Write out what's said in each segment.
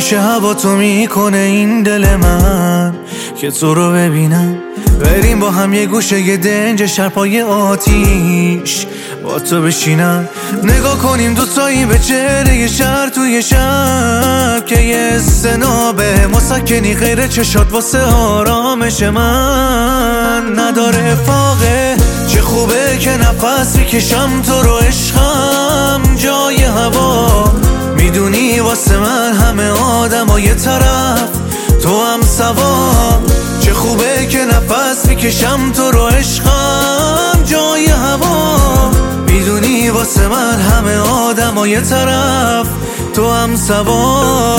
همیشه هوا تو میکنه این دل من که تو رو ببینم. بریم با هم یه گوشه یه دنج شرپای آتیش با تو بشینم. نگاه کنیم دوتایی به چهره یه شهر توی شب که یه استنابه مسکنی غیر چشات واسه آرامش من نداره افاقه. چه خوبه که نفس میکشم تو رو عشقم جای هوا. میدونی واسه من همه آدم ها یه طرف تو هم سوا. چه خوبه که نفس میکشم تو رو عشقم جای هوا. میدونی واسه من همه آدم ها یه طرف تو هم سوا.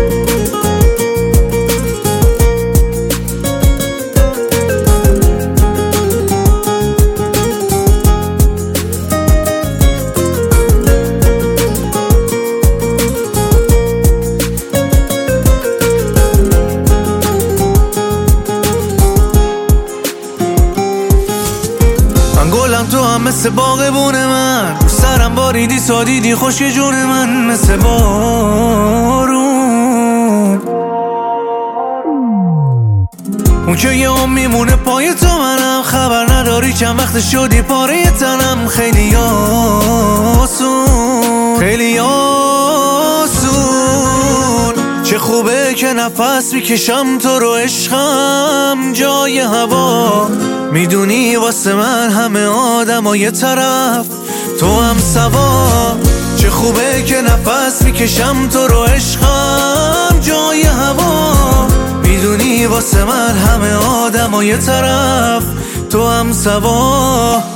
گلم تو هم مثل باغبون من، رو سرم باریدی سادیدی خوش جون من مثل بارون. اون که یه هم میمونه پای تو منم، خبر نداری چند وقت شدی پاره تنم. خیلی آسون خیلی آسون. چه خوبه که نفس میکشم تو رو عشقم جای هوا. میدونی واسه من همه آدم ها یه طرف تو هم سوا. چه خوبه که نفس میکشم تو رو عشقم جای هوا. میدونی واسه من همه آدم ها یه طرف تو هم سوا.